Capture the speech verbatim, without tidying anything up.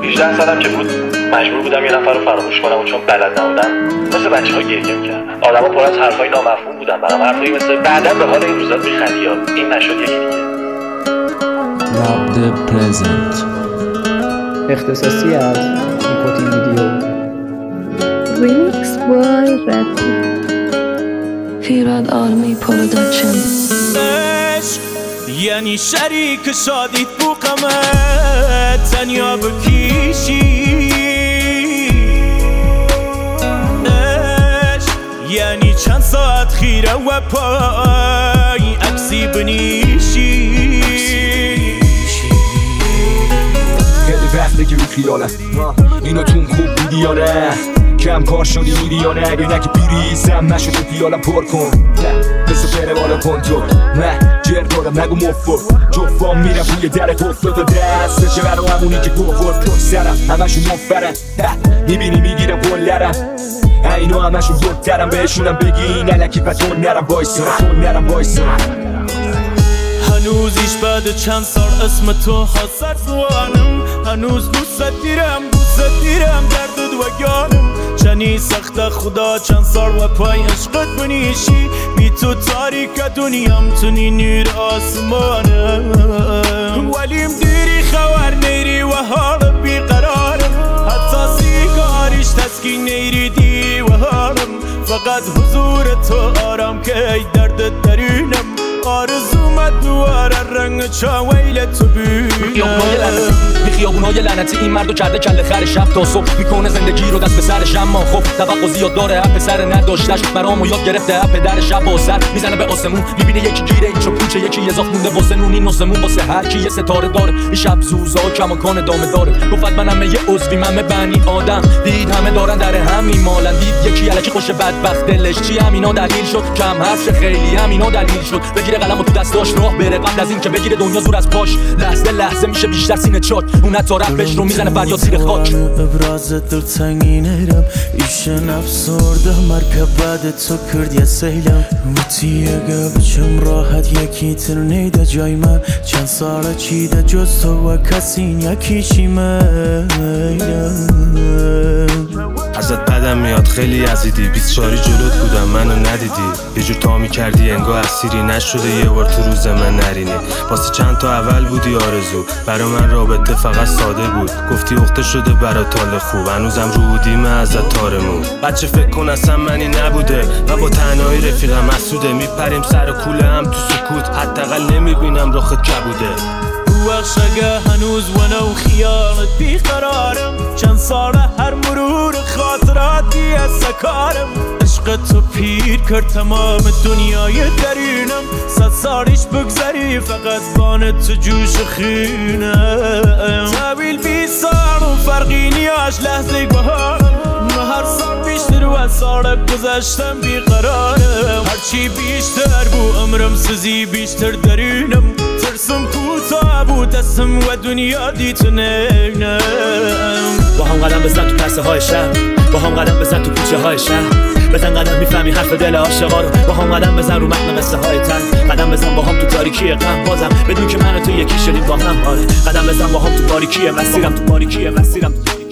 هجده سالم که بود مجبور بودم یه نفر رو فراموش کنم و چون بلد نبودم مثل بچه ها گریه میکردم. آدما پر از حرفای نامفهوم بودن، برام حرفایی مثل بعدا به حال این روزات میخندی یا این نشد یکی دیگه. Love the present. اختصاصی از نیکوتین ویدیو. Remix by Ratty. Firad Army Production. عشق یعنی شریک شادیت بو قمت تنیا بکیشی. عشق یعنی چند ساعت خیره و پای عکسی بنیشی. خیلی وقت که رو خیالم اینو تون خوب بودی یا نه، کم کار شدی میری یا نه، اگه نگه بیریزم نشده پیالم پر کن بسو بره بالا کنترل نه جر دارم نگو مفت جفام میرم روی در قفل تا دست چه برا همونی که گفت پشت سرم همشون مفرن میبینی میگیرم کلرم اینو همشون زودترم بهشونم بگی نلکی پتون نرم بایسا نرم بایسا. هنوزیش بعد چند سال اسم تو حسد زوانم، هنوز دوست دیرم دوست دیرم درد دوگانم. چنی سخت خدا چند سال و پای عشقت بنیشی، بی تو تاریک دنیام تونی نور آسمانم. ولیم دیری خوار نیری و حال بی قرارم، حتی سیگاریش تسکین نیری دی و حالم. فقط حضور تو آرام که درد درونم، آرزومت دواره رنگ چاویل تو بینم. بی خیابونای لعنتی این مردو کرده کله خر شب تا صبح، میکنه زندگی رو دست به سرش اما خب توقع زیاد داره اپ سر نداشتش برامو یاد گرفته اپ در شب با سر میزنه به آسمون، میبینه یکی گیره این چو پوچه یکی اضاف مونده واسه نون این نسمون واسه هر کی یه ستاره داره. این شب زوزا کماکان دامه داره، گفت منم یه عضوی من بنی آدم دید همه دارن در همین مالن، دید یکی الکی خوش بدبخت دلش چی همینا دلیل شد کم حرف خیلی همینا دلیل شد بگیره قلمو تو دستاش راه بره قبل از این که بگیره دنیا زور از پاش. لحظه لحظه میشه بیشتر سینه چاک اون حتی رپش رو میزنه فریاد زیر خاک. ابراز دل تنگینرم ایش نفسرده مرکب بعد تو کرد یه سیلم وطی اگه بچم راحت یکی تر نیده جای من چند ساله چیده جز تو و کسی یکیشی من. ازت بدم میاد خیلی عزیدی، بیست چاری جلوت بودم منو ندیدی، یه جور تا میکردی انگاه اسیری نشده یه بار تو روز من نرینی. واسه چند تا اول بودی آرزو، برا من رابطه فقط ساده بود، گفتی اخته شده برا تال خوب، هنوزم رو بودیم ازت تارمون. بچه فکر کن اصلا منی نبوده و با تنهایی رفیقم مسعوده، میپریم سر کوله هم تو سکوت حداقل نمیبینم رخت کبوده. بخش اگه هنوز ونو خیالت بیقرارم، چند ساله هر مرور خاطراتی از سکارم. عشق تو پیر کرد تمام دنیای درونم، صد سالش بگذری فقط بان تو جوش خینم. طویل بی سال و فرقی نیاش لحظه بهارم، هر سال بیشتر و از سال گذشتم بیقرارم. هرچی بیشتر بو عمرم سزی بیشتر درونم، ترسم کوتاه بود دستم و دنیا دیتو نگنم. با هم قدم بزن تو پرسه های شهر، با هم قدم بزن تو کوچه های شهر، بزن قدم میفهمی حرف دل عاشقا رو، با هم قدم بزن رو متن قصه های تن، قدم بزن با هم تو تاریکی غم بازم بدون که من و تو یکی شدیم با هم. آره قدم بزن با هم تو باریکی مسیرم، تو باریکی مسیرم.